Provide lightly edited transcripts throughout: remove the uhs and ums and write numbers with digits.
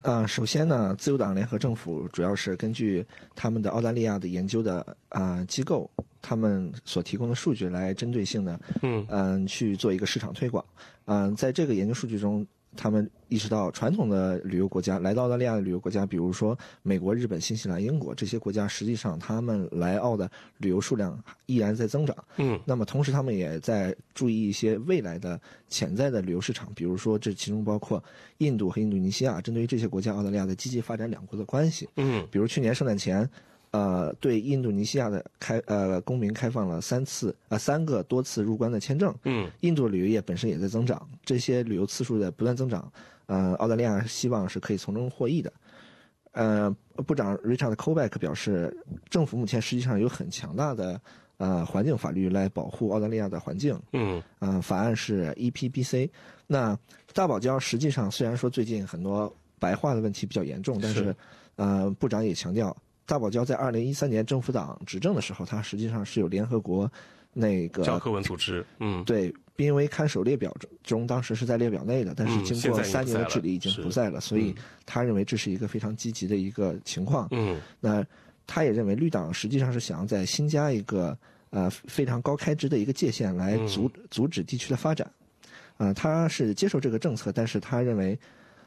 首先呢，自由党联合政府主要是根据他们的澳大利亚的研究的机构，他们所提供的数据来针对性的去做一个市场推广。在这个研究数据中，他们意识到传统的旅游国家来到澳大利亚的旅游国家，比如说美国、日本、新西兰、英国这些国家，实际上他们来澳的旅游数量依然在增长。那么同时他们也在注意一些未来的潜在的旅游市场，比如说这其中包括印度和印度尼西亚，针对于这些国家，澳大利亚在积极发展两国的关系。比如去年圣诞前，对印度尼西亚的公民开放了3个多次入关的签证。印度旅游业本身也在增长，这些旅游次数的不断增长，澳大利亚希望是可以从中获益的。部长 Richard Colbeck 表示，政府目前实际上有很强大的环境法律来保护澳大利亚的环境。法案是 EPBC。那大堡礁实际上虽然说最近很多白化的问题比较严重，但是部长也强调，大堡礁在2013年政府党执政的时候，它实际上是有联合国那个教科文组织， 对，濒危看守列表中当时是在列表内的，但是经过3年的治理已经不在了，所以他认为这是一个非常积极的一个情况。那他也认为绿党实际上是想在新加一个非常高开支的一个界限来阻止地区的发展。他是接受这个政策，但是他认为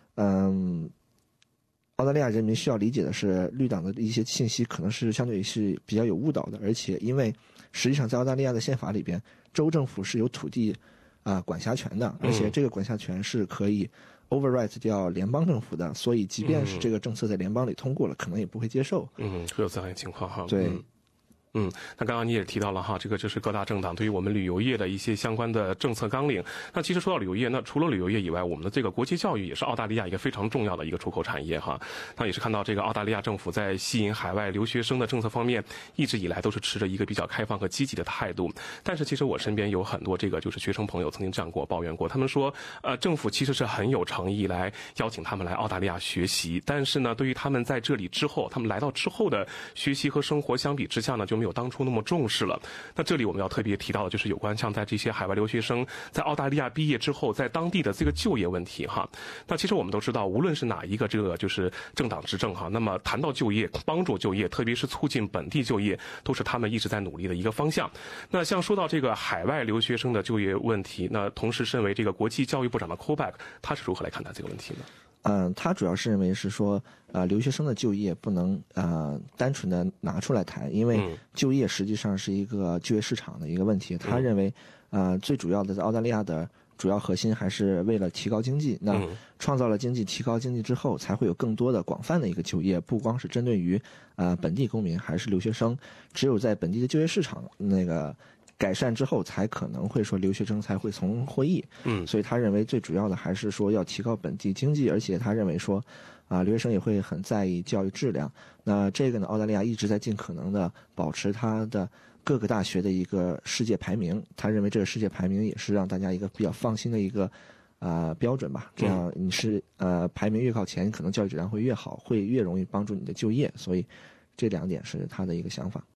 澳大利亚人民需要理解的是，绿党的一些信息可能是相对是比较有误导的，而且因为实际上在澳大利亚的宪法里边，州政府是有土地管辖权的，而且这个管辖权是可以 override 掉联邦政府的，所以即便是这个政策在联邦里通过了，可能也不会接受。 会有这样的情况哈。 对。 那刚刚你也提到了哈，这个就是各大政党对于我们旅游业的一些相关的政策纲领。那其实说到旅游业，那除了旅游业以外，我们的这个国际教育也是澳大利亚一个非常重要的一个出口产业哈。那也是看到这个澳大利亚政府在吸引海外留学生的政策方面，一直以来都是持着一个比较开放和积极的态度。但是其实我身边有很多这个就是学生朋友曾经这样跟我抱怨过，他们说政府其实是很有诚意来邀请他们来澳大利亚学习，但是呢，对于他们在这里之后，他们来到之后的学习和生活相比之下呢，就没有当初那么重视了。那这里我们要特别提到的就是有关像在这些海外留学生在澳大利亚毕业之后，在当地的这个就业问题哈。那其实我们都知道，无论是哪一个这个就是政党执政哈，那么谈到就业、帮助就业，特别是促进本地就业，都是他们一直在努力的一个方向。那像说到这个海外留学生的就业问题，那同时身为这个国际教育部长的 Colbeck， 他是如何来看待这个问题呢？ 他主要是认为是说，留学生的就业不能单纯的拿出来谈，因为就业实际上是一个就业市场的一个问题。他认为，最主要的在澳大利亚的主要核心还是为了提高经济。那创造了经济，提高经济之后，才会有更多的广泛的一个就业，不光是针对于本地公民还是留学生。只有在本地的就业市场那个改善之后，才可能会说留学生才会从中获益。所以他认为最主要的还是说要提高本地经济，而且他认为说留学生也会很在意教育质量。那这个呢，澳大利亚一直在尽可能的保持它的各个大学的一个世界排名。他认为这个世界排名也是让大家一个比较放心的一个标准吧。这样你是排名越靠前，可能教育质量会越好，会越容易帮助你的就业。所以这2点是他的一个想法。